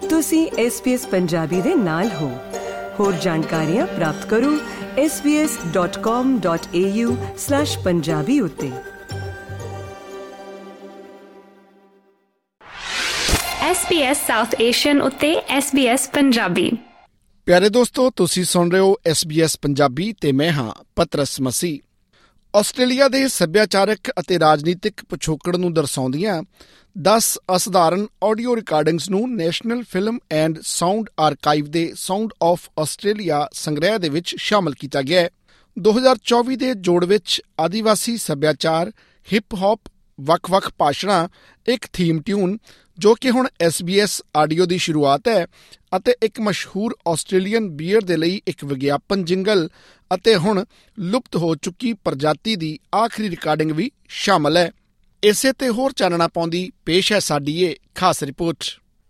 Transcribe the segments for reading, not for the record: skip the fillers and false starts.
ਤੁਸੀਂ SBS ਪੰਜਾਬੀ ਦੇ ਨਾਲ ਹੋ। ਹੋਰ ਜਾਣਕਾਰੀਆਂ ਪ੍ਰਾਪਤ ਕਰੋ sbs.com.au/punjabi ਉੱਤੇ। SBS ਸਾਊਥ ਏਸ਼ੀਅਨ ਉੱਤੇ SBS ਪੰਜਾਬੀ। ਪਿਆਰੇ ਦੋਸਤੋ, ਤੁਸੀਂ ਸੁਣ ਰਹੇ ਹੋ SBS ਪੰਜਾਬੀ ਤੇ ਮੈਂ ਹਾਂ ਪਤਰਸ ਮਸੀਹ। ਆਸਟ੍ਰੇਲੀਆ ਦੇ ਸੱਭਿਆਚਾਰਕ ਅਤੇ ਰਾਜਨੀਤਿਕ ਪਿਛੋਕੜ ਨੂੰ ਦਰਸਾਉਂਦੀਆਂ 10 ਅਸਧਾਰਨ ਆਡੀਓ ਰਿਕਾਰਡਿੰਗਸ ਨੂੰ National Film and Sound Archive ਦੇ ਸਾਊਂਡ ਆਫ ਆਸਟ੍ਰੇਲੀਆ ਸੰਗ੍ਰਹਿ ਦੇ ਵਿੱਚ ਸ਼ਾਮਲ ਕੀਤਾ ਗਿਆ ਹੈ। 2024 ਦੇ ਜੋੜ ਵਿੱਚ ਆਦੀਵਾਸੀ ਸੱਭਿਆਚਾਰ, ਹਿਪ ਹੌਪ, ਵੱਖ-ਵੱਖ ਭਾਸ਼ਣਾਂ, ਇੱਕ ਥੀਮ ਟਿਊਨ ਜੋ ਕਿ ਹੁਣ SBS ਆਡੀਓ ਦੀ ਸ਼ੁਰੂਆਤ ਹੈ, ਅਤੇ ਇੱਕ ਮਸ਼ਹੂਰ ਆਸਟ੍ਰੇਲੀਅਨ ਬੀਅਰ ਦੇ ਲਈ ਇੱਕ ਵਿਗਿਆਪਨ ਜਿੰਗਲ, ਅਤੇ ਹੁਣ ਲੁਪਤ ਹੋ ਚੁੱਕੀ ਪ੍ਰਜਾਤੀ ਦੀ ਆਖਰੀ ਰਿਕਾਰਡਿੰਗ ਵੀ ਸ਼ਾਮਲ ਹੈ। ਇਸੇ ਤੇ ਹੋਰ ਚਾਨਣਾ ਪਾਉਂਦੀ ਪੇਸ਼ ਹੈ ਸਾਡੀ ਇਹ ਖਾਸ report.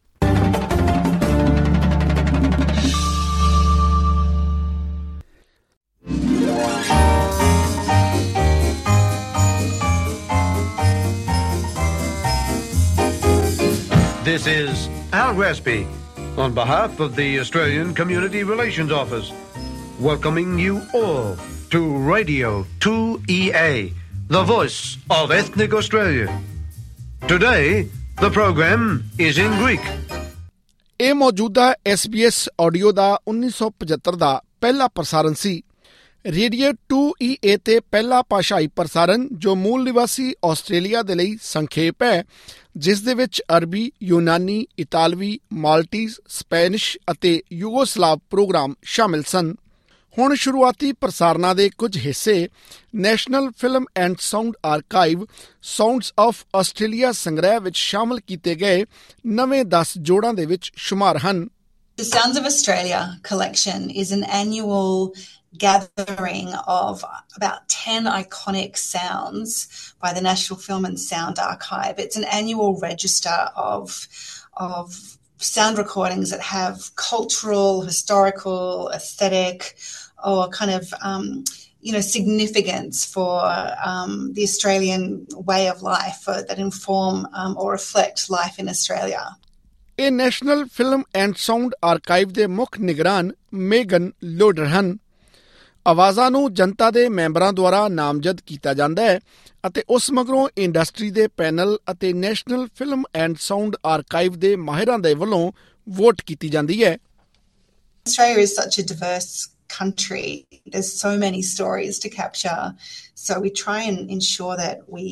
This is Al Gresby on behalf of the Australian Community Relations Office, welcoming you all to Radio 2EA, the voice of ethnic Australia. Today, the program is in Greek. ਇਹ ਮੌਜੂਦਾ SBS ਆਡੀਓ ਦਾ 1975 ਦਾ ਪਹਿਲਾ ਪ੍ਰਸਾਰਨ ਸੀ। Radio 2EA ਤੇ ਪਹਿਲਾ ਭਾਸ਼ਾਈ ਪ੍ਰਸਾਰਨ ਜੋ ਮੂਲ ਨਿਵਾਸੀ Australia ਦੇ ਲਈ ਸੰਖੇਪ ਹੈ, ਜਿਸ ਦੇ ਵਿੱਚ ਅਰਬੀ, ਯੂਨਾਨੀ, ਇਤਾਲਵੀ, ਮਾਲਟੀਜ਼, ਸਪੈਨਿਸ਼ ਅਤੇ ਯੂਗੋਸਲਾਵ ਪ੍ਰੋਗਰਾਮ ਸ਼ਾਮਿਲ ਸਨ। ਹੁਣ ਸ਼ੁਰੂਆਤੀ ਪ੍ਰਸਾਰਨਾਂ ਦੇ ਕੁਝ ਹਿੱਸੇ National Film and Sound Archive Sounds of Australia ਸੰਗ੍ਰਹਿ ਵਿੱਚ ਸ਼ਾਮਲ ਕੀਤੇ ਗਏ ਨਵੇਂ 10 ਜੋੜਾਂ ਦੇ ਵਿੱਚ ਸ਼ੁਮਾਰ ਹਨ। The Sounds of Australia collection is an annual gathering of about 10 iconic sounds by the National Film and Sound Archive. It's an annual register of sound recordings that have cultural, historical, aesthetic, or kind of significance for the Australian way of life, that inform or reflect life in Australia. ਇਹ National Film and Sound Archive ਦੇ ਮੁੱਖ ਨਿਗਰਾਨ ਮੇਗਨ loader ਹਨ। ਆਵਾਜ਼ਾਂ ਨੂੰ ਜਨਤਾ ਦੇ ਮੈਂਬਰਾਂ ਦੁਆਰਾ ਨਾਮਜ਼ਦ ਕੀਤਾ ਜਾਂਦਾ ਹੈ ਅਤੇ ਉਸ ਮਗਰੋਂ ਇੰਡਸਟਰੀ ਦੇ ਪੈਨਲ ਅਤੇ National Film and Sound Archive ਦੇ ਮਾਹਿਰਾਂ ਦੇ ਵੱਲੋਂ ਵੋਟ ਕੀਤੀ ਜਾਂਦੀ ਹੈ। Australia is such a diverse country. There's so many stories to capture. So we try and ensure that we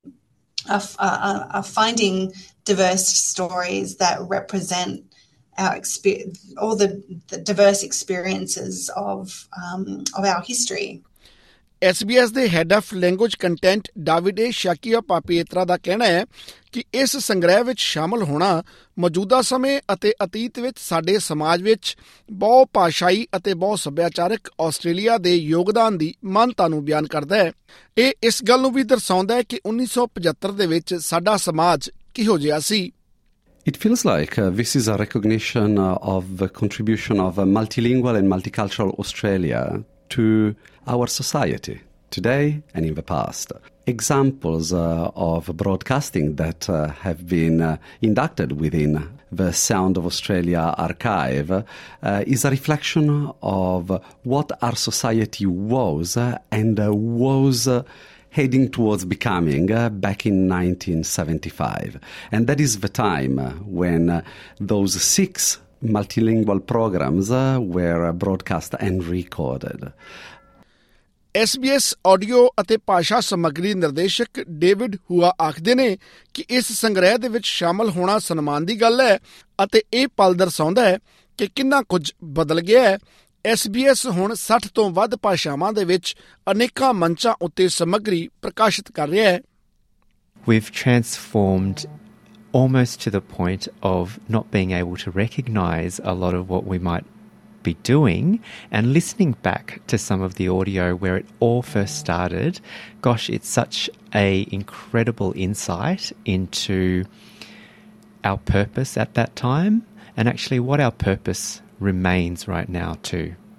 are finding diverse stories that represent our experience, all the diverse experiences of our history. SBS ਦੇ head of language content Davide Schiappapietra ਦਾ ਕਹਿਣਾ ਹੈ ਕਿ ਇਸ ਸੰਗ੍ਰਹਿ ਵਿੱਚ ਸ਼ਾਮਲ ਹੋਣਾ ਮੌਜੂਦਾ ਸਮੇਂ ਅਤੇ ਅਤੀਤ ਵਿੱਚ ਸਾਡੇ ਸਮਾਜ ਵਿੱਚ ਬਹੁ ਭਾਸ਼ਾਈ ਅਤੇ ਬਹੁ ਸੱਭਿਆਚਾਰਕ ਆਸਟ੍ਰੇਲੀਆ ਦੇ ਯੋਗਦਾਨ ਦੀ ਮਾਨਤਾ ਨੂੰ ਬਿਆਨ ਕਰਦਾ ਹੈ। ਇਹ ਇਸ ਗੱਲ ਨੂੰ ਵੀ ਦਰਸਾਉਂਦਾ ਹੈ ਕਿ 1975 ਦੇ ਵਿੱਚ ਸਾਡਾ ਸਮਾਜ ਕਿਹੋ ਜਿਹਾ ਸੀ। It feels like this is a recognition of the contribution of multilingual and multicultural Australia to our society today and in the past. Examples of broadcasting that have been inducted within the Sound of Australia archive is a reflection of what our society was and was heading towards becoming back in 1975. And that is the time when those 6 multilingual programs were broadcast and recorded. SBS audio ਅਤੇ ਭਾਸ਼ਾ ਸਮੱਗਰੀ ਨਿਰਦੇਸ਼ਕ David ਹੁਆ ਆਖਦੇ ਨੇ ਕਿ ਇਸ ਸੰਗ੍ਰਹਿ ਦੇ ਵਿੱਚ ਸ਼ਾਮਲ ਹੋਣਾ ਸਨਮਾਨ ਦੀ ਗੱਲ ਹੈ ਅਤੇ ਇਹ ਪਲ ਦਰਸਾਉਂਦਾ ਹੈ ਕਿ ਕਿੰਨਾ ਕੁਝ ਬਦਲ ਗਿਆ ਹੈ। SBS ਹੁਣ 60 ਤੋਂ ਵੱਧ ਭਾਸ਼ਾਵਾਂ ਦੇ ਵਿੱਚ ਅਨੇਕਾਂ ਮੰਚਾਂ ਉੱਤੇ ਸਮੱਗਰੀ ਪ੍ਰਕਾਸ਼ਿਤ ਕਰ ਰਿਹਾ ਹੈ। We've transformed almost to the point of not being able to recognise a lot of what we might be doing, and listening back to some of the audio where it all first started, gosh, it's such a incredible insight into our purpose at that time and actually what our purpose remains right now too.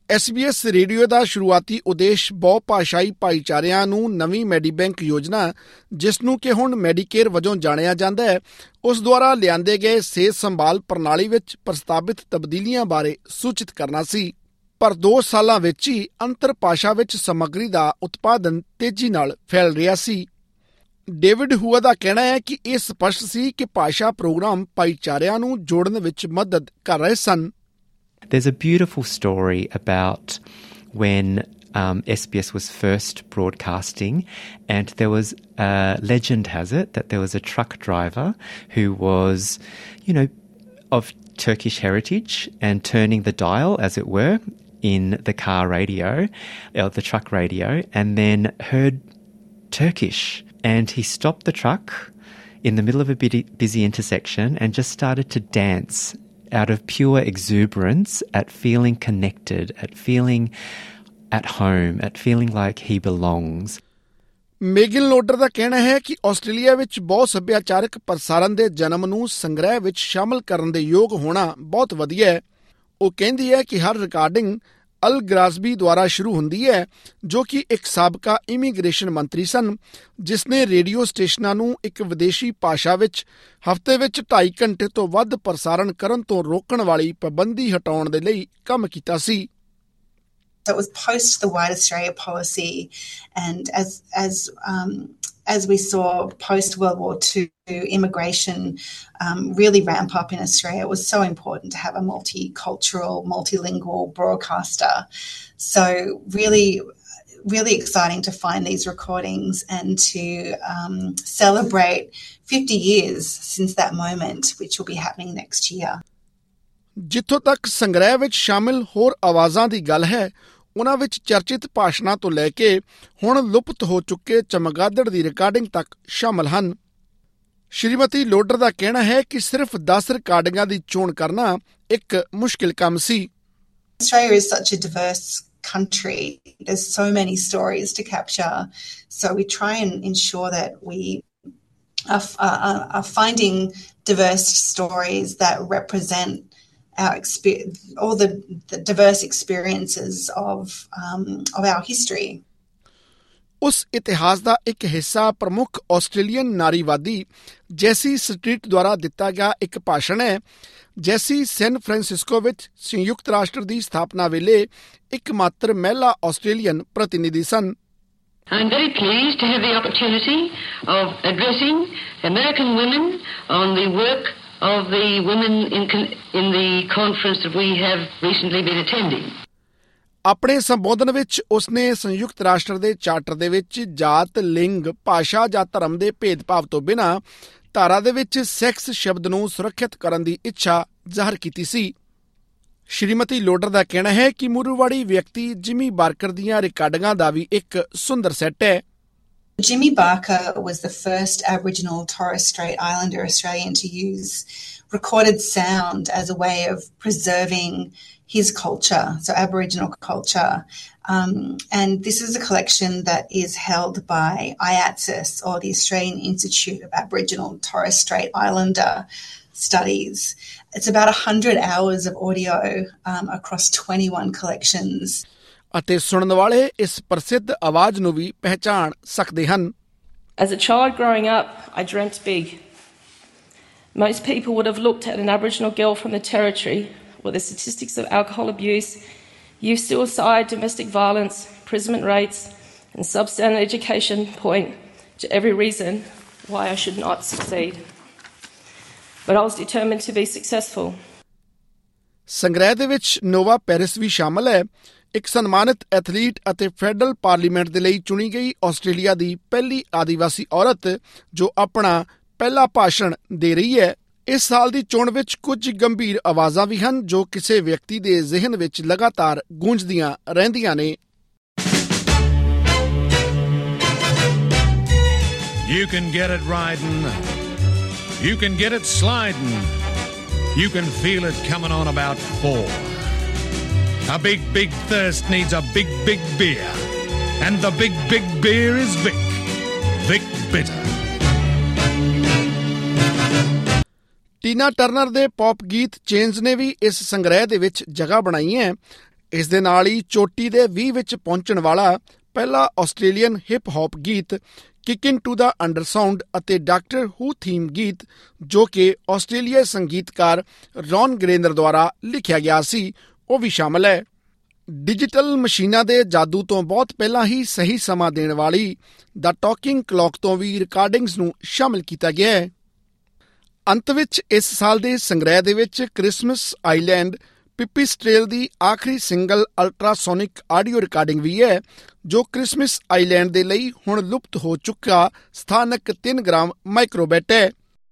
SBS radio ਦਾ ਸ਼ੁਰੂਆਤੀ ਉਦੇਸ਼ ਬਹੁ-ਭਾਸ਼ਾਈ ਭਾਈਚਾਰਿਆਂ ਨੂੰ ਨਵੀਂ Medibank ਯੋਜਨਾ, ਜਿਸ ਨੂੰ ਕਿ ਹੁਣ ਮੈਡੀਕੇਅਰ ਵਜੋਂ ਜਾਣਿਆ ਜਾਂਦਾ ਹੈ, ਉਸ ਦੁਆਰਾ ਲਿਆਂਦੇ ਗਏ ਸਿਹਤ ਸੰਭਾਲ ਪ੍ਰਣਾਲੀ ਵਿੱਚ ਪ੍ਰਸਤਾਵਿਤ ਤਬਦੀਲੀਆਂ ਬਾਰੇ ਸੂਚਿਤ ਕਰਨਾ ਸੀ। ਪਰ 2 ਸਾਲਾਂ ਵਿੱਚ ਹੀ ਅੰਤਰ ਭਾਸ਼ਾ ਵਿੱਚ ਸਮੱਗਰੀ ਦਾ ਉਤਪਾਦਨ ਤੇਜ਼ੀ ਨਾਲ ਫੈਲ ਰਿਹਾ ਸੀ। ਡੇਵਿਡ ਹੂਆ ਦਾ ਕਹਿਣਾ ਹੈ ਕਿ ਇਹ ਸਪਸ਼ਟ ਸੀ ਕਿ ਭਾਸ਼ਾ ਪ੍ਰੋਗਰਾਮ ਭਾਈਚਾਰਿਆਂ ਨੂੰ ਜੋੜਨ ਵਿੱਚ ਮਦਦ ਕਰ ਰਹੇ ਸਨ। There's a beautiful story about when SBS was first broadcasting, and there was, legend has it, that there was a truck driver who was, of Turkish heritage and turning the dial, as it were, in the car radio, or the truck radio, and then heard Turkish. And he stopped the truck in the middle of a busy intersection and just started to dance out of pure exuberance at feeling connected, at feeling at home, at feeling like he belongs. Megan Loader ਦਾ ਕਹਿਣਾ ਹੈ ਕਿ Australia ਵਿੱਚ ਬਹੁ ਸੱਭਿਆਚਾਰਕ ਪ੍ਰਸਾਰਣ ਦੇ ਜਨਮ ਨੂੰ ਸੰਗ੍ਰਹਿ ਵਿੱਚ ਸ਼ਾਮਲ ਕਰਨ ਦੇ ਯੋਗ ਹੋਣਾ ਬਹੁਤ ਵਧੀਆ ਹੈ। ਉਹ ਕਹਿੰਦੀ ਹੈ ਕਿ ਹਰ ਰਿਕਾਰਡਿੰਗ ਅਲ ਗ੍ਰਾਸਬੀ ਦੁਆਰਾ ਸ਼ੁਰੂ ਹੁੰਦੀ ਹੈ, ਜੋ ਕਿ ਇੱਕ ਸਾਬਕਾ ਇਮੀਗ੍ਰੇਸ਼ਨ ਮੰਤਰੀ ਸਨ, ਜਿਸ ਨੇ ਰੇਡੀਓ ਸਟੇਸ਼ਨਾਂ ਨੂੰ ਇੱਕ ਵਿਦੇਸ਼ੀ ਭਾਸ਼ਾ ਵਿੱਚ ਹਫ਼ਤੇ ਵਿੱਚ 2.5 ਘੰਟੇ ਤੋਂ ਵੱਧ ਪ੍ਰਸਾਰਣ ਕਰਨ ਤੋਂ ਰੋਕਣ ਵਾਲੀ ਪਾਬੰਦੀ ਹਟਾਉਣ ਦੇ ਲਈ ਕੰਮ ਕੀਤਾ ਸੀ। So it was post the White Australia policy, and as we saw post World War II, immigration really ramp up in Australia. It was so important to have a multicultural, multilingual broadcaster. So really exciting to find these recordings and to celebrate 50 years since that moment, which will be happening next year. ਜਿੱਥੋਂ ਤੱਕ ਸੰਗ੍ਰਹਿ ਵਿੱਚ ਸ਼ਾਮਿਲ ਹੋਰ ਆਵਾਜ਼ਾਂ ਦੀ ਗੱਲ ਹੈ, ਉਹਨਾਂ ਵਿੱਚ ਚਰਚਿਤ ਭਾਸ਼ਣਾਂ ਤੋਂ ਲੈ ਕੇ ਹੁਣ ਲੁਪਤ ਹੋ ਚੁੱਕੇ ਚਮਗਾਦੜ ਦੀ ਰਿਕਾਰਡਿੰਗ ਤੱਕ ਸ਼ਾਮਲ ਹਨ। ਸ਼੍ਰੀਮਤੀ ਲੋਡਰ ਦਾ ਕਹਿਣਾ ਹੈ ਕਿ ਸਿਰਫ 10 ਰਿਕਾਰਡਿੰਗਾਂ ਦੀ ਚੋਣ ਕਰਨਾ ਇੱਕ ਮੁਸ਼ਕਿਲ ਕੰਮ ਸੀ। Australia is such a diverse country. There's so many stories to capture. So we try and ensure that we are finding diverse stories that represent our experience, all the diverse experiences of our history. ਉਸ ਇਤਿਹਾਸ ਦਾ ਇੱਕ ਹਿੱਸਾ ਪ੍ਰਮੁੱਖ Australian ਨਾਰੀਵਾਦੀ ਜੈਸੀ street ਦੁਆਰਾ ਦਿੱਤਾ ਗਿਆ ਇੱਕ ਭਾਸ਼ਣ ਹੈ। ਜੈਸੀ ਸੈਨ ਫਰਾਂਸਿਸਕੋ ਵਿੱਚ ਸੰਯੁਕਤ ਰਾਸ਼ਟਰ ਦੀ ਸਥਾਪਨਾ ਵੇਲੇ ਇੱਕਮਾਤਰ ਮਹਿਲਾ ਆਸਟ੍ਰੇਲੀਅਨ ਪ੍ਰਤੀਨਿਧੀ ਸਨ। I'm very pleased to have the opportunity of addressing American women on the work of the women in the conference that we have recently been attending. ਆਪਣੇ ਸੰਬੋਧਨ ਵਿੱਚ ਉਸਨੇ ਸੰਯੁਕਤ ਰਾਸ਼ਟਰ ਦੇ ਚਾਰਟਰ ਦੇ ਵਿੱਚ ਜਾਤ, ਲਿੰਗ, ਭਾਸ਼ਾ ਜਾਂ ਧਰਮ ਦੇ ਭੇਦਭਾਵ ਤੋਂ ਬਿਨਾਂ ਧਾਰਾ ਦੇ ਵਿੱਚ ਸੈਕਸ ਸ਼ਬਦ ਨੂੰ ਸੁਰੱਖਿਅਤ ਕਰਨ ਦੀ ਇੱਛਾ ਜ਼ਾਹਰ ਕੀਤੀ ਸੀ। ਸ਼੍ਰੀਮਤੀ ਲੋਡਰ ਦਾ ਕਹਿਣਾ ਹੈ ਕਿ ਮੂਰੂਵਾੜੀ ਵਿਅਕਤੀ ਜਿਮੀ ਬਾਰਕਰ ਦੀਆਂ ਰਿਕਾਰਡਿੰਗਾਂ ਦਾ ਵੀ ਇੱਕ ਸੁੰਦਰ ਸੈੱਟ ਹੈ। Jimmy Barker was the first Aboriginal Torres Strait Islander Australian to use recorded sound as a way of preserving his culture, so Aboriginal culture. And this is a collection that is held by IATSIS, or the Australian Institute of Aboriginal Torres Strait Islander Studies. It's about 100 hours of audio across 21 collections. ਅਤੇ ਸੁਣਨ ਵਾਲੇ ਇਸ ਪ੍ਰਸਿੱਧ ਆਵਾਜ਼ ਨੂੰ ਵੀ ਪਹਿਚਾਣ ਸਕਦੇ ਹਨ। As a child growing up, I dreamt big. Most people would have looked at an Aboriginal girl from the Territory, where the statistics of alcohol abuse, youth suicide, domestic violence, imprisonment rates, and substandard education point to every reason why I should not succeed. But I was determined to be successful. ਸੰਗ੍ਰਹਿ ਦੇ ਵਿੱਚ ਨੋਵਾ Paris ਵੀ ਸ਼ਾਮਲ ਹੈ, ਇੱਕ ਸਨਮਾਨਿਤ athlete ਅਤੇ federal parliament ਦੇ ਲਈ ਚੁਣੀ ਗਈ ਆਸਟ੍ਰੇਲੀਆ ਦੀ ਪਹਿਲੀ ਆਦੀਵਾਸੀ ਔਰਤ ਜੋ ਆਪਣਾ ਪਹਿਲਾ ਭਾਸ਼ਣ ਦੇ ਰਹੀ ਹੈ। ਇਸ ਸਾਲ ਦੀ ਚੋਣ ਵਿੱਚ ਕੁਝ ਗੰਭੀਰ ਆਵਾਜ਼ਾਂ ਵੀ ਹਨ ਜੋ ਕਿਸੇ ਵਿਅਕਤੀ ਦੇ ਜ਼ਿਹਨ ਵਿੱਚ ਲਗਾਤਾਰ ਗੂੰਜਦੀਆਂ ਰਹਿੰਦੀਆਂ ਨੇ। You can get it riding. You can get it sliding. You can feel it coming on about 4. A big, big thirst needs a big, big beer. And the big, big beer is Vic. Vic Bitter. Tina Turner ਦੇ pop ਗੀਤ change ਨੇ ਵੀ ਇਸ ਸੰਗ੍ਰਹਿ ਦੇ ਵਿੱਚ ਜਗ੍ਹਾ ਬਣਾਈ ਹੈ। ਇਸ ਦੇ ਨਾਲ ਹੀ ਚੋਟੀ ਦੇ 20 ਵਿੱਚ ਪਹੁੰਚਣ ਵਾਲਾ ਪਹਿਲਾ ਆਸਟ੍ਰੇਲੀਅਨ ਹਿਪ ਹੌਪ ਗੀਤ ਕਿਕਿੰਗ ਟੂ ਦਾ ਅੰਡਰਸਾਊਂਡ ਅਤੇ ਡਾਕਟਰ ਹੂ ਥੀਮ ਗੀਤ ਜੋ ਕਿ ਆਸਟ੍ਰੇਲੀਆਈ ਸੰਗੀਤਕਾਰ ਰੌਨ ਗਰੇਨਰ ਦੁਆਰਾ ਲਿਖਿਆ ਗਿਆ ਸੀ ਉਹ ਵੀ ਸ਼ਾਮਲ ਹੈ। ਡਿਜੀਟਲ ਮਸ਼ੀਨਾਂ ਦੇ ਜਾਦੂ ਤੋਂ ਬਹੁਤ ਪਹਿਲਾਂ ਹੀ ਸਹੀ ਸਮਾਂ ਦੇਣ ਵਾਲੀ ਦਾ ਟਾਕਿੰਗ ਕਲੌਕ ਤੋਂ ਵੀ ਰਿਕਾਰਡਿੰਗਸ ਨੂੰ ਸ਼ਾਮਲ ਕੀਤਾ ਗਿਆ ਹੈ। ਅੰਤ ਵਿੱਚ ਇਸ ਸਾਲ ਦੇ ਸੰਗ੍ਰਹਿ ਦੇ ਵਿੱਚ ਕ੍ਰਿਸਮਸ ਆਈਲੈਂਡ ਪਿਪੀਸਟ੍ਰੇਲ ਦੀ ਆਖਰੀ ਸਿੰਗਲ ਅਲਟਰਾਸੋਨਿਕ ਆਡੀਓ ਰਿਕਾਰਡਿੰਗ ਵੀ ਹੈ ਜੋ ਕ੍ਰਿਸਮਸ ਆਈਲੈਂਡ ਦੇ ਲਈ ਹੁਣ ਲੁਪਤ ਹੋ ਚੁੱਕਾ ਸਥਾਨਕ 3 ਗ੍ਰਾਮ ਮਾਈਕਰੋਬੈਟ ਹੈ।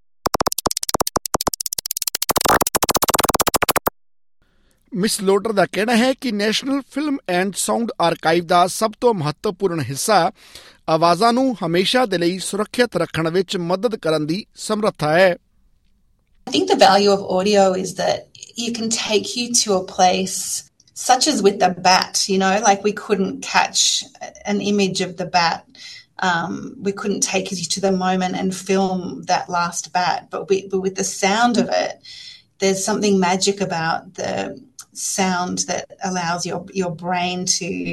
ਮਿਸ ਲੋਡਰ ਦਾ ਕਹਿਣਾ ਹੈ ਕਿ National Film and Sound Archive ਦਾ ਸਭ ਤੋਂ ਮਹੱਤਵਪੂਰਨ ਹਿੱਸਾ ਆਵਾਜ਼ਾਂ ਨੂੰ ਹਮੇਸ਼ਾ ਦੇ ਲਈ ਸੁਰੱਖਿਅਤ ਰੱਖਣ ਵਿੱਚ ਮਦਦ ਕਰਨ ਦੀ ਸਮਰੱਥਾ ਹੈ। I think the value of audio is that you can take you to a place such as with the bat, you know, like we couldn't catch an image of the bat. We couldn't take you to the moment and film that last bat, but with the sound of it, there's something magic about the sound that allows your brain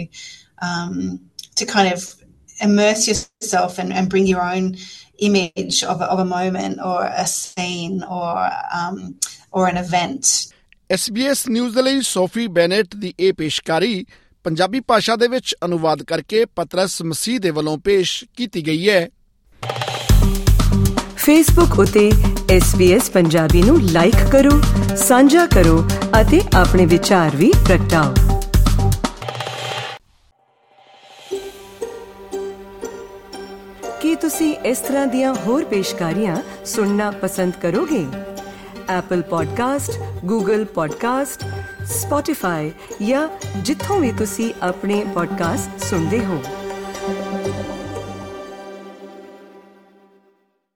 to kind of immerse yourself and bring your own image of a moment or a scene or an event. SBS news ਦੇ ਲਈ ਸੋਫੀ ਬੈਨੇਟ ਦੀ ਇਹ ਪੇਸ਼ਕਾਰੀ ਪੰਜਾਬੀ ਭਾਸ਼ਾ ਦੇ ਵਿੱਚ ਅਨੁਵਾਦ ਕਰਕੇ ਪਤਰਸ ਮਸੀਹ ਦੇ ਵੱਲੋਂ ਪੇਸ਼ ਕੀਤੀ ਗਈ ਹੈ। ਫੇਸਬੁੱਕ ਉਤੇ SBS ਪੰਜਾਬੀ ਨੂੰ ਲਾਈਕ ਕਰੋ, ਸਾਂਝਾ ਕਰੋ ਅਤੇ ਆਪਣੇ ਵਿਚਾਰ ਵੀ ਪ੍ਰਗਟਾਓ। ਕੀ ਤੁਸੀਂ ਇਸ ਤਰ੍ਹਾਂ ਦੀਆਂ ਹੋਰ ਪੇਸ਼ਕਾਰੀਆਂ ਸੁਣਨਾ ਪਸੰਦ ਕਰੋਗੇ? Apple podcast, Google podcast, Spotify ਜਾਂ ਜਿੱਥੋਂ ਵੀ ਤੁਸੀਂ ਆਪਣੇ ਪੋਡਕਾਸਟ ਸੁਣਦੇ ਹੋ।